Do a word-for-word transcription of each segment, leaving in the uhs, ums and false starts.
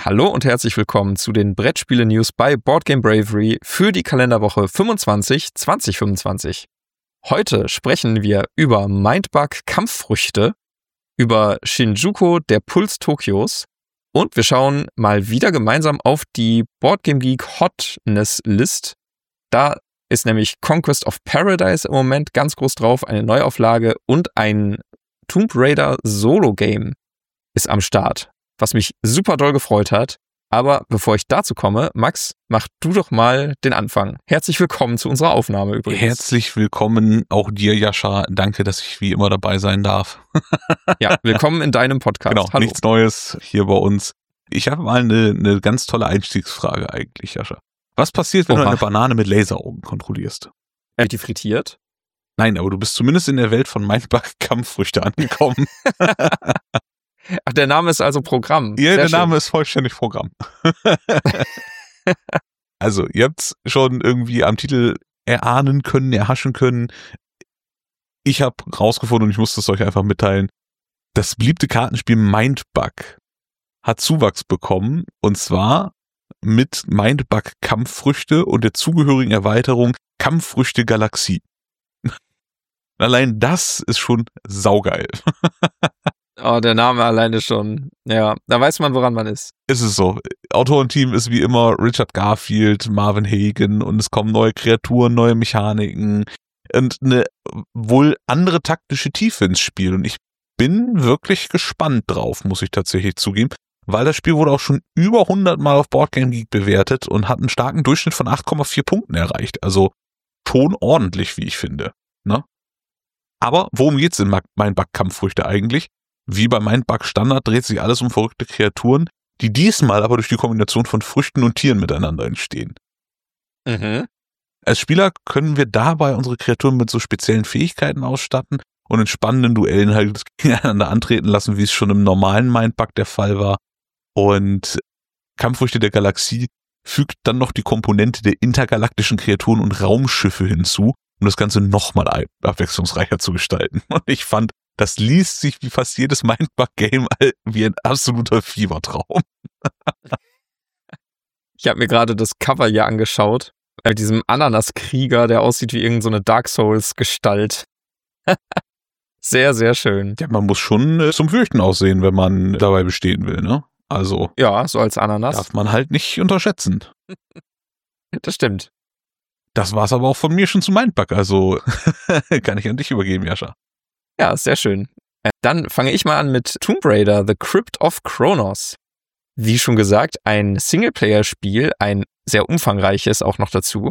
Hallo und herzlich willkommen zu den Brettspiele-News bei Boardgame Bravery für die Kalenderwoche fünfundzwanzig zwanzig fünfundzwanzig. Heute sprechen wir über Mindbug Kampffrüchte, über Shinjuku, der Puls Tokios und wir schauen mal wieder gemeinsam auf die Boardgame Geek Hotness List. Da ist nämlich Conquest of Paradise im Moment ganz groß drauf, eine Neuauflage und ein Tomb Raider Solo-Game ist am Start, was mich super doll gefreut hat. Aber bevor ich dazu komme, Max, mach du doch mal den Anfang. Herzlich willkommen zu unserer Aufnahme übrigens. Herzlich willkommen auch dir, Jascha. Danke, dass ich wie immer dabei sein darf. Ja, willkommen in deinem Podcast. Genau, Hallo. Nichts Neues hier bei uns. Ich habe mal eine, eine ganz tolle Einstiegsfrage eigentlich, Jascha. Was passiert, wenn Oha. du eine Banane mit Laseraugen kontrollierst? Wird die frittiert? Nein, aber du bist zumindest in der Welt von Mindbug Kampffrüchte angekommen. Ach, der Name ist also Programm. Ja, Sehr der schön. Name ist vollständig Programm. Also, ihr habt's schon irgendwie am Titel erahnen können, erhaschen können. Ich habe rausgefunden und ich musste es euch einfach mitteilen. Das beliebte Kartenspiel Mindbug hat Zuwachs bekommen und zwar mit Mindbug Kampffrüchte und der zugehörigen Erweiterung Kampffrüchte Galaxie. Allein das ist schon saugeil. Oh, der Name alleine schon. Ja, da weiß man, woran man ist. Ist es so. Autorenteam ist wie immer Richard Garfield, Marvin Hagen und es kommen neue Kreaturen, neue Mechaniken und eine wohl andere taktische Tiefe ins Spiel. Und ich bin wirklich gespannt drauf, muss ich tatsächlich zugeben, weil das Spiel wurde auch schon über hundert Mal auf Boardgame Geek bewertet und hat einen starken Durchschnitt von acht Komma vier Punkten erreicht. Also schon ordentlich, wie ich finde. Ne? Aber worum geht's in Mindbug Kampffrüchte eigentlich? Wie bei Mindbug Standard dreht sich alles um verrückte Kreaturen, die diesmal aber durch die Kombination von Früchten und Tieren miteinander entstehen. Mhm. Als Spieler können wir dabei unsere Kreaturen mit so speziellen Fähigkeiten ausstatten und in spannenden Duellen halt gegeneinander antreten lassen, wie es schon im normalen Mindbug der Fall war. Und Kampffrüchte der Galaxie fügt dann noch die Komponente der intergalaktischen Kreaturen und Raumschiffe hinzu, um das Ganze nochmal abwechslungsreicher zu gestalten. Und ich fand, das liest sich wie fast jedes Mindbug-Game wie ein absoluter Fiebertraum. Ich habe mir gerade das Cover hier angeschaut. Mit diesem Ananaskrieger, der aussieht wie irgendeine so eine Dark Souls-Gestalt. Sehr, sehr schön. Ja, man muss schon äh, zum Fürchten aussehen, wenn man dabei bestehen will, ne? Also Ja, so als Ananas. darf man halt nicht unterschätzen. Das stimmt. Das war's aber auch von mir schon zu Mindbug, also kann ich an dich übergeben, Jascha. Ja, sehr schön. Dann fange ich mal an mit Tomb Raider, The Crypt of Kronos. Wie schon gesagt, ein Singleplayer-Spiel, ein sehr umfangreiches auch noch dazu,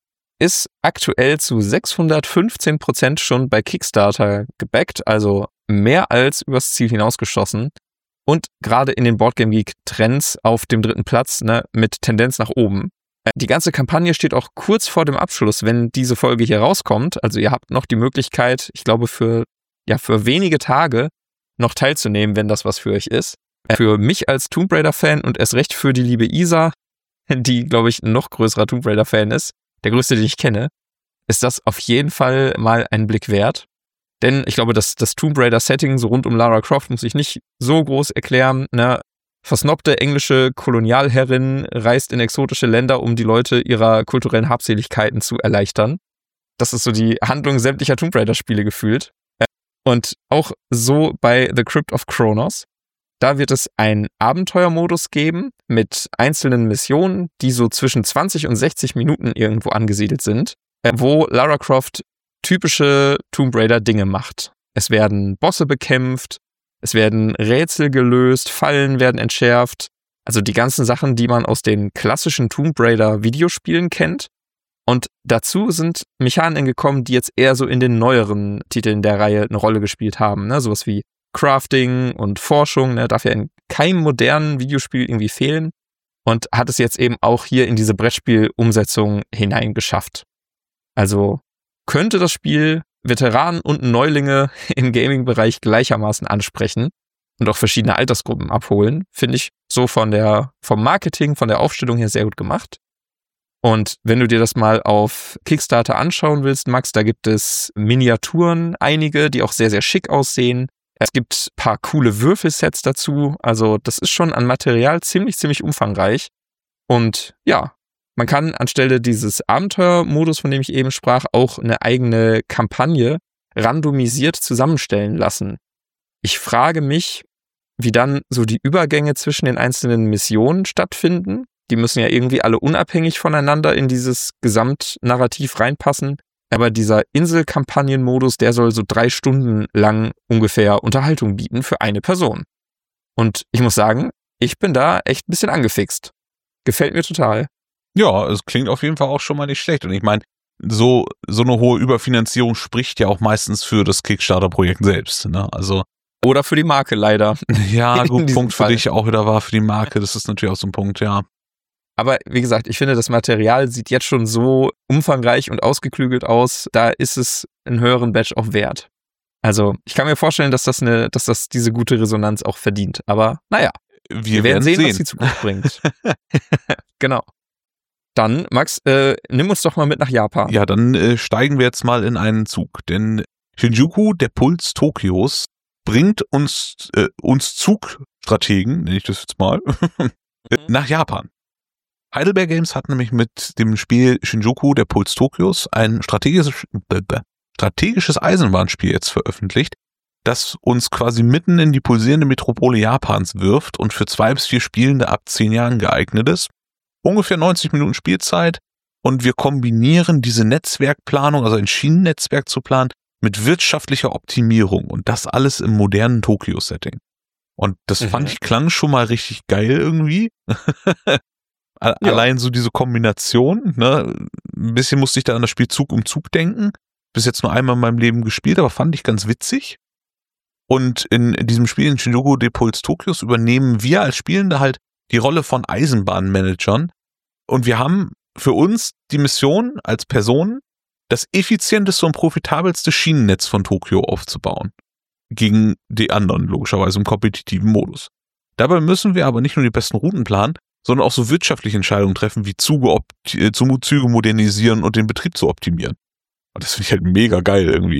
ist aktuell zu sechshundertfünfzehn Prozent schon bei Kickstarter gebackt, also mehr als übers Ziel hinausgeschossen und gerade in den Boardgame Geek Trends auf dem dritten Platz, ne, mit Tendenz nach oben. Die ganze Kampagne steht auch kurz vor dem Abschluss, wenn diese Folge hier rauskommt. Also ihr habt noch die Möglichkeit, ich glaube für ja für wenige Tage noch teilzunehmen, wenn das was für euch ist. Für mich als Tomb Raider-Fan und erst recht für die liebe Isa, die, glaube ich, ein noch größerer Tomb Raider-Fan ist, der größte, den ich kenne, ist das auf jeden Fall mal einen Blick wert. Denn ich glaube, dass das Tomb Raider-Setting so rund um Lara Croft muss ich nicht so groß erklären. Ne? Versnobte englische Kolonialherrin reist in exotische Länder, um die Leute ihrer kulturellen Habseligkeiten zu erleichtern. Das ist so die Handlung sämtlicher Tomb Raider-Spiele gefühlt. Und auch so bei The Crypt of Kronos. Da wird es einen Abenteuermodus geben mit einzelnen Missionen, die so zwischen zwanzig und sechzig Minuten irgendwo angesiedelt sind, wo Lara Croft typische Tomb Raider Dinge macht. Es werden Bosse bekämpft, es werden Rätsel gelöst, Fallen werden entschärft. Also die ganzen Sachen, die man aus den klassischen Tomb Raider Videospielen kennt. Und dazu sind Mechaniken gekommen, die jetzt eher so in den neueren Titeln der Reihe eine Rolle gespielt haben. Ne? Sowas wie Crafting und Forschung, ne? Darf ja in keinem modernen Videospiel irgendwie fehlen. Und hat es jetzt eben auch hier in diese Brettspiel-Umsetzung hineingeschafft. Also könnte das Spiel Veteranen und Neulinge im Gaming-Bereich gleichermaßen ansprechen und auch verschiedene Altersgruppen abholen. Finde ich so von der, vom Marketing, von der Aufstellung her sehr gut gemacht. Und wenn du dir das mal auf Kickstarter anschauen willst, Max, da gibt es Miniaturen, einige, die auch sehr, sehr schick aussehen. Es gibt ein paar coole Würfelsets dazu. Also das ist schon an Material ziemlich, ziemlich umfangreich. Und ja, man kann anstelle dieses Abenteuermodus, von dem ich eben sprach, auch eine eigene Kampagne randomisiert zusammenstellen lassen. Ich frage mich, wie dann so die Übergänge zwischen den einzelnen Missionen stattfinden. Die müssen ja irgendwie alle unabhängig voneinander in dieses Gesamtnarrativ reinpassen. Aber dieser Insel-Kampagnen-Modus, der soll so drei Stunden lang ungefähr Unterhaltung bieten für eine Person. Und ich muss sagen, ich bin da echt ein bisschen angefixt. Gefällt mir total. Ja, es klingt auf jeden Fall auch schon mal nicht schlecht. Und ich meine, so, so eine hohe Überfinanzierung spricht ja auch meistens für das Kickstarter-Projekt selbst, ne? Also. Oder für die Marke leider. Ja, gut, Punkt für Fall. dich auch wieder war für die Marke. Das ist natürlich auch so ein Punkt, ja. Aber wie gesagt, ich finde, das Material sieht jetzt schon so umfangreich und ausgeklügelt aus, da ist es einen höheren Badge auch wert. Also ich kann mir vorstellen, dass das eine, dass das diese gute Resonanz auch verdient. Aber naja, wir, wir werden sehen, sehen, was die Zukunft bringt. Genau. Dann, Max, äh, nimm uns doch mal mit nach Japan. Ja, dann äh, steigen wir jetzt mal in einen Zug. Denn Shinjuku, der Puls Tokios, bringt uns, äh, uns Zugstrategen, nenne ich das jetzt mal, nach Japan. Heidelberg Games hat nämlich mit dem Spiel Shinjuku, der Puls Tokios, ein strategisches, äh, strategisches Eisenbahnspiel jetzt veröffentlicht, das uns quasi mitten in die pulsierende Metropole Japans wirft und für zwei bis vier Spielende ab zehn Jahren geeignet ist. Ungefähr neunzig Minuten Spielzeit und wir kombinieren diese Netzwerkplanung, also ein Schienennetzwerk zu planen, mit wirtschaftlicher Optimierung und das alles im modernen Tokio-Setting. Und das mhm. fand ich klang schon mal richtig geil irgendwie. Ja. Allein so diese Kombination, ne, ein bisschen musste ich da an das Spiel Zug um Zug denken. Bis jetzt nur einmal in meinem Leben gespielt, aber fand ich ganz witzig. Und in diesem Spiel in Shinjuku de Puls Tokios übernehmen wir als Spielende halt die Rolle von Eisenbahnmanagern. Und wir haben für uns die Mission als Person, das effizienteste und profitabelste Schienennetz von Tokio aufzubauen. Gegen die anderen, logischerweise im kompetitiven Modus. Dabei müssen wir aber nicht nur die besten Routen planen, sondern auch so wirtschaftliche Entscheidungen treffen, wie Züge, opti- Züge modernisieren und den Betrieb zu optimieren. Und das finde ich halt mega geil irgendwie.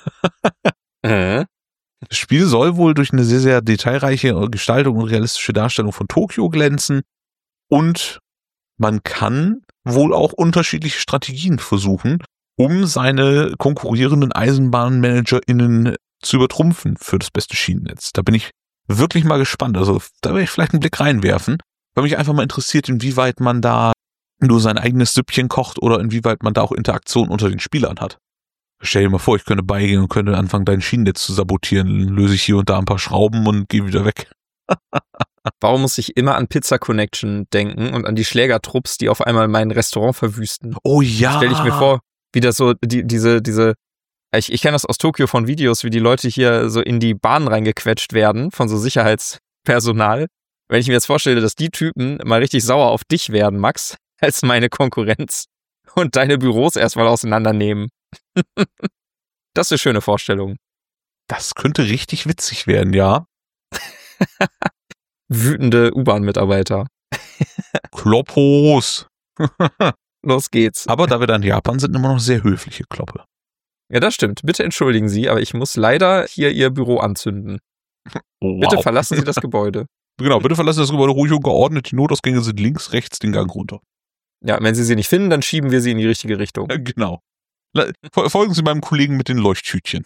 äh. Das Spiel soll wohl durch eine sehr, sehr detailreiche Gestaltung und realistische Darstellung von Tokio glänzen und man kann wohl auch unterschiedliche Strategien versuchen, um seine konkurrierenden EisenbahnmanagerInnen zu übertrumpfen für das beste Schienennetz. Da bin ich wirklich mal gespannt. Also da werde ich vielleicht einen Blick reinwerfen, weil mich einfach mal interessiert, inwieweit man da nur sein eigenes Süppchen kocht oder inwieweit man da auch Interaktion unter den Spielern hat. Stell dir mal vor, ich könnte beigehen und könnte anfangen, dein Schienennetz zu sabotieren. Dann löse ich hier und da ein paar Schrauben und gehe wieder weg. Warum muss ich immer an Pizza Connection denken und an die Schlägertrupps, die auf einmal mein Restaurant verwüsten? Oh ja. Stell ich mir vor, wie das so, die, diese, diese, ich, ich kenne das aus Tokio von Videos, wie die Leute hier so in die Bahn reingequetscht werden von so Sicherheitspersonal. Wenn ich mir jetzt vorstelle, dass die Typen mal richtig sauer auf dich werden, Max, als meine Konkurrenz und deine Büros erstmal auseinandernehmen. Das ist eine schöne Vorstellung. Das könnte richtig witzig werden, ja. Wütende U-Bahn-Mitarbeiter. Kloppos. Los geht's. Aber da wir dann in Japan sind, immer noch sehr höfliche Kloppe. Ja, das stimmt. Bitte entschuldigen Sie, aber ich muss leider hier Ihr Büro anzünden. Wow. Bitte verlassen Sie das Gebäude. Genau, bitte verlassen Sie das Gebäude ruhig und geordnet. Die Notausgänge sind links, rechts den Gang runter. Ja, wenn Sie sie nicht finden, dann schieben wir sie in die richtige Richtung. Ja, genau. Folgen Sie meinem Kollegen mit den Leuchttütchen.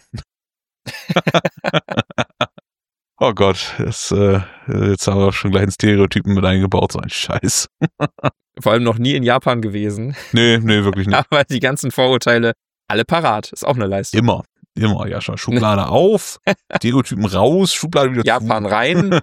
Oh Gott, das, äh, jetzt haben wir schon gleich einen Stereotypen mit eingebaut, so ein Scheiß. Vor allem noch nie in Japan gewesen. Nee, nee, wirklich nicht. Aber die ganzen Vorurteile, alle parat, ist auch eine Leistung. Immer, immer, ja schon. Schublade auf, Stereotypen raus, Schublade wieder Japan zu. rein.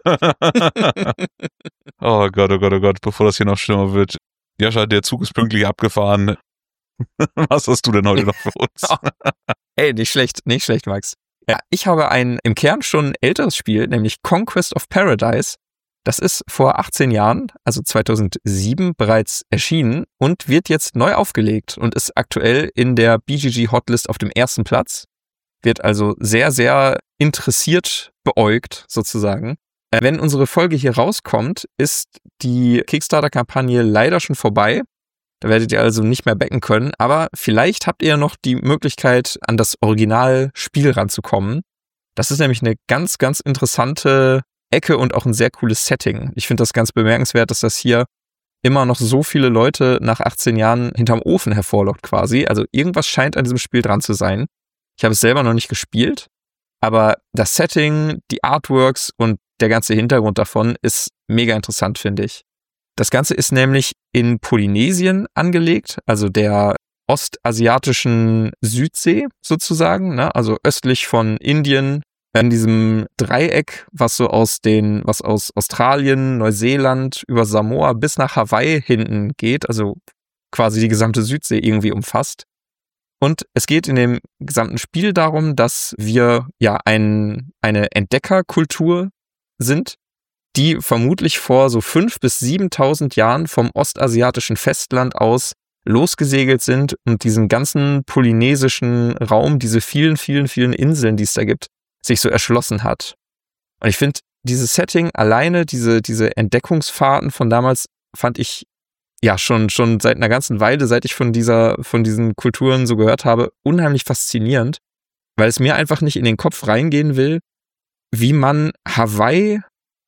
Oh Gott, oh Gott, oh Gott, bevor das hier noch schlimmer wird. Jascha, der Zug ist pünktlich abgefahren. Was hast du denn heute noch für uns? Ey, nicht schlecht, nicht schlecht, Max. Ja, ich habe ein im Kern schon älteres Spiel, nämlich Conquest of Paradise. Das ist vor achtzehn Jahren, also zweitausendsieben, bereits erschienen und wird jetzt neu aufgelegt und ist aktuell in der B G G Hotlist auf dem ersten Platz. Wird also sehr, sehr interessiert beäugt, sozusagen. Wenn unsere Folge hier rauskommt, ist die Kickstarter-Kampagne leider schon vorbei. Da werdet ihr also nicht mehr backen können, aber vielleicht habt ihr noch die Möglichkeit, an das Originalspiel ranzukommen. Das ist nämlich eine ganz, ganz interessante Ecke und auch ein sehr cooles Setting. Ich finde das ganz bemerkenswert, dass das hier immer noch so viele Leute nach achtzehn Jahren hinterm Ofen hervorlockt quasi. Also irgendwas scheint an diesem Spiel dran zu sein. Ich habe es selber noch nicht gespielt, aber das Setting, die Artworks und der ganze Hintergrund davon ist mega interessant, finde ich. Das Ganze ist nämlich in Polynesien angelegt, also der ostasiatischen Südsee sozusagen, ne? Also östlich von Indien, in diesem Dreieck, was so aus den, was aus Australien, Neuseeland über Samoa bis nach Hawaii hinten geht, also quasi die gesamte Südsee irgendwie umfasst. Und es geht in dem gesamten Spiel darum, dass wir ja ein, eine Entdeckerkultur sind, die vermutlich vor so fünf bis siebentausend Jahren vom ostasiatischen Festland aus losgesegelt sind und diesen ganzen polynesischen Raum, diese vielen, vielen, vielen Inseln, die es da gibt, sich so erschlossen hat. Und ich finde, dieses Setting alleine, diese, diese Entdeckungsfahrten von damals, fand ich ja schon, schon seit einer ganzen Weile, seit ich von dieser, von diesen Kulturen so gehört habe, unheimlich faszinierend, weil es mir einfach nicht in den Kopf reingehen will, wie man Hawaii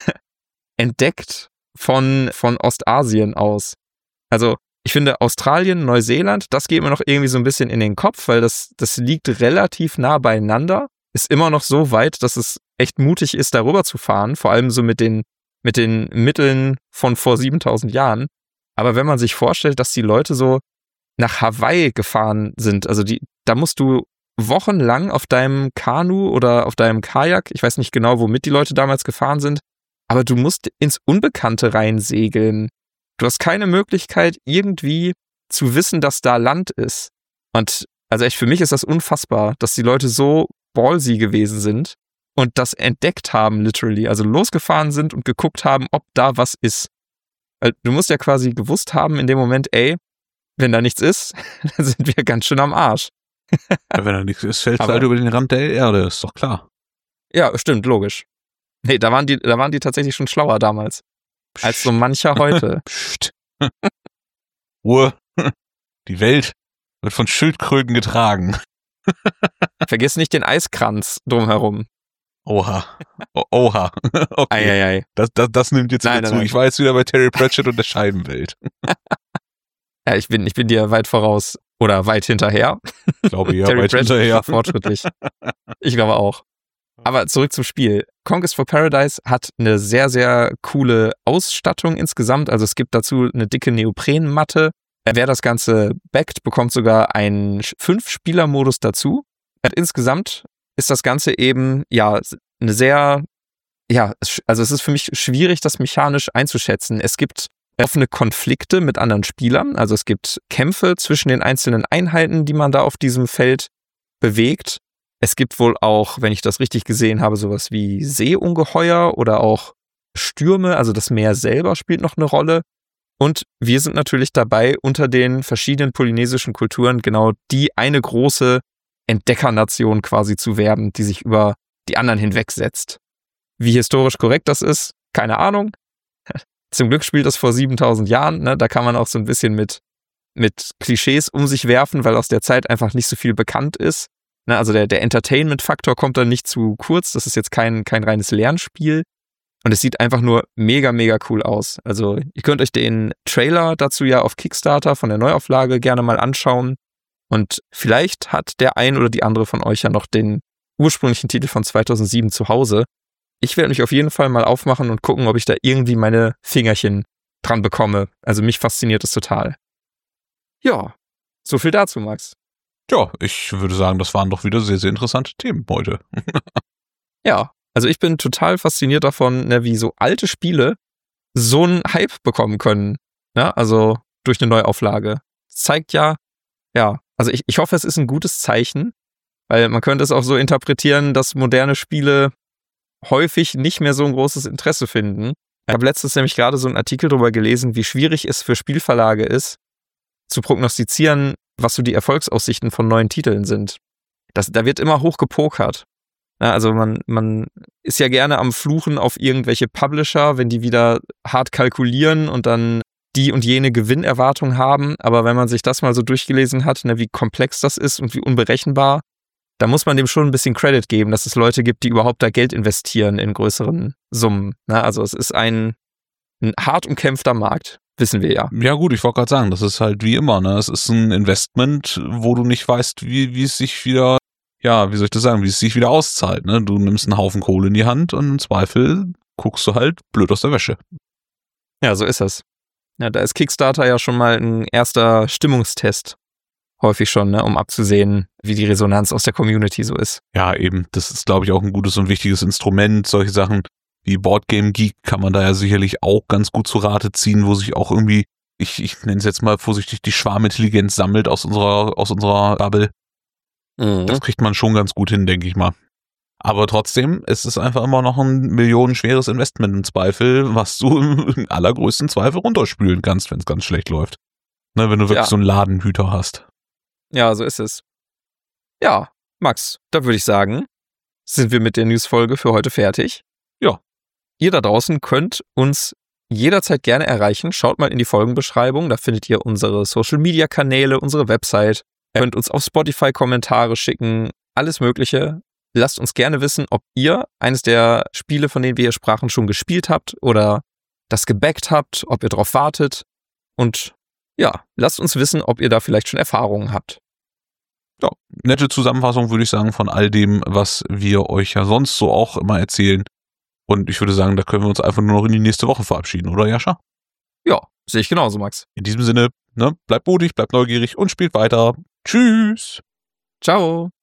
entdeckt von, von Ostasien aus. Also, ich finde Australien, Neuseeland, das geht mir noch irgendwie so ein bisschen in den Kopf, weil das, das liegt relativ nah beieinander. Ist immer noch so weit, dass es echt mutig ist, darüber zu fahren, vor allem so mit den, mit den Mitteln von vor siebentausend Jahren. Aber wenn man sich vorstellt, dass die Leute so nach Hawaii gefahren sind, also die, da musst du wochenlang auf deinem Kanu oder auf deinem Kajak, ich weiß nicht genau, womit die Leute damals gefahren sind, aber du musst ins Unbekannte reinsegeln. Du hast keine Möglichkeit, irgendwie zu wissen, dass da Land ist. Und also echt, für mich ist das unfassbar, dass die Leute so ballsy gewesen sind und das entdeckt haben, literally. Also losgefahren sind und geguckt haben, ob da was ist. Weil du musst ja quasi gewusst haben in dem Moment, ey, wenn da nichts ist, dann sind wir ganz schön am Arsch. Ja, wenn da nichts ist, fällt es Aber- halt über den Rand der Erde, ist doch klar. Ja, stimmt, logisch. Nee, da waren die, da waren die tatsächlich schon schlauer damals, als so mancher heute. Psst. Ruhe. Die Welt wird von Schildkröten getragen. Vergiss nicht den Eiskranz drumherum. Oha. O oha. Okay. Eieiei. Das, das, das nimmt jetzt Nein, wieder nein, zu. nein. Ich war jetzt wieder bei Terry Pratchett und der Scheibenwelt. Ja, ich bin, ich bin dir weit voraus. Oder weit hinterher. Ich glaube ja, Terry weit Pratchett hinterher. ist fortschrittlich. Ich glaube auch. Aber zurück zum Spiel. Conquest for Paradise hat eine sehr, sehr coole Ausstattung insgesamt. Also es gibt dazu eine dicke Neoprenmatte. Wer das Ganze backt, bekommt sogar einen Fünf-Spieler-Modus dazu. Und insgesamt ist das Ganze eben, ja, eine sehr, ja, also es ist für mich schwierig, das mechanisch einzuschätzen. Es gibt offene Konflikte mit anderen Spielern. Also es gibt Kämpfe zwischen den einzelnen Einheiten, die man da auf diesem Feld bewegt. Es gibt wohl auch, wenn ich das richtig gesehen habe, sowas wie Seeungeheuer oder auch Stürme, also das Meer selber spielt noch eine Rolle. Und wir sind natürlich dabei, unter den verschiedenen polynesischen Kulturen genau die eine große Entdeckernation quasi zu werden, die sich über die anderen hinwegsetzt. Wie historisch korrekt das ist, keine Ahnung. Zum Glück spielt das vor siebentausend Jahren, ne? Da kann man auch so ein bisschen mit, mit Klischees um sich werfen, weil aus der Zeit einfach nicht so viel bekannt ist. Ne? Also der, der Entertainment-Faktor kommt dann nicht zu kurz, das ist jetzt kein, kein reines Lernspiel. Und es sieht einfach nur mega, mega cool aus. Also ihr könnt euch den Trailer dazu ja auf Kickstarter von der Neuauflage gerne mal anschauen. Und vielleicht hat der ein oder die andere von euch ja noch den ursprünglichen Titel von zweitausendsieben zu Hause. Ich werde mich auf jeden Fall mal aufmachen und gucken, ob ich da irgendwie meine Fingerchen dran bekomme. Also mich fasziniert es total. Ja, so viel dazu, Max. Ja, ich würde sagen, das waren doch wieder sehr, sehr interessante Themen heute. Ja, also ich bin total fasziniert davon, ne, wie so alte Spiele so einen Hype bekommen können. Ne? Also durch eine Neuauflage. Das zeigt ja, ja, also ich, ich hoffe, es ist ein gutes Zeichen, weil man könnte es auch so interpretieren, dass moderne Spiele häufig nicht mehr so ein großes Interesse finden. Ich habe letztens nämlich gerade so einen Artikel darüber gelesen, wie schwierig es für Spielverlage ist, zu prognostizieren, was so die Erfolgsaussichten von neuen Titeln sind. Das, da wird immer hoch gepokert. Ja, also man, man ist ja gerne am Fluchen auf irgendwelche Publisher, wenn die wieder hart kalkulieren und dann die und jene Gewinnerwartung haben. Aber wenn man sich das mal so durchgelesen hat, ne, wie komplex das ist und wie unberechenbar, da muss man dem schon ein bisschen Credit geben, dass es Leute gibt, die überhaupt da Geld investieren in größeren Summen. Na, also es ist ein, ein hart umkämpfter Markt, wissen wir ja. Ja gut, ich wollte gerade sagen, das ist halt wie immer, ne? Es ist ein Investment, wo du nicht weißt, wie, wie es sich wieder, ja, wie soll ich das sagen, wie es sich wieder auszahlt, ne? Du nimmst einen Haufen Kohle in die Hand und im Zweifel guckst du halt blöd aus der Wäsche. Ja, so ist es. Ja, da ist Kickstarter ja schon mal ein erster Stimmungstest. Häufig schon, ne, um abzusehen, wie die Resonanz aus der Community so ist. Ja, eben. Das ist, glaube ich, auch ein gutes und wichtiges Instrument. Solche Sachen wie Boardgame Geek kann man da ja sicherlich auch ganz gut zu Rate ziehen, wo sich auch irgendwie, ich, ich nenne es jetzt mal vorsichtig, die Schwarmintelligenz sammelt aus unserer, aus unserer Bubble. Mhm. Das kriegt man schon ganz gut hin, denke ich mal. Aber trotzdem ist es einfach immer noch ein millionenschweres Investment im Zweifel, was du im allergrößten Zweifel runterspülen kannst, wenn es ganz schlecht läuft. Ne, wenn du wirklich ja. so einen Ladenhüter hast. Ja, so ist es. Ja, Max, da würde ich sagen, sind wir mit der Newsfolge für heute fertig. Ja. Ihr da draußen könnt uns jederzeit gerne erreichen. Schaut mal in die Folgenbeschreibung, da findet ihr unsere Social-Media-Kanäle, unsere Website. Ihr könnt uns auf Spotify Kommentare schicken, alles Mögliche. Lasst uns gerne wissen, ob ihr eines der Spiele, von denen wir hier sprachen, schon gespielt habt oder das gebackt habt, ob ihr drauf wartet. Und ja, lasst uns wissen, ob ihr da vielleicht schon Erfahrungen habt. Ja, nette Zusammenfassung, würde ich sagen, von all dem, was wir euch ja sonst so auch immer erzählen. Und ich würde sagen, da können wir uns einfach nur noch in die nächste Woche verabschieden, oder Jascha? Ja, sehe ich genauso, Max. In diesem Sinne, ne, bleibt mutig, bleibt neugierig und spielt weiter. Tschüss! Ciao!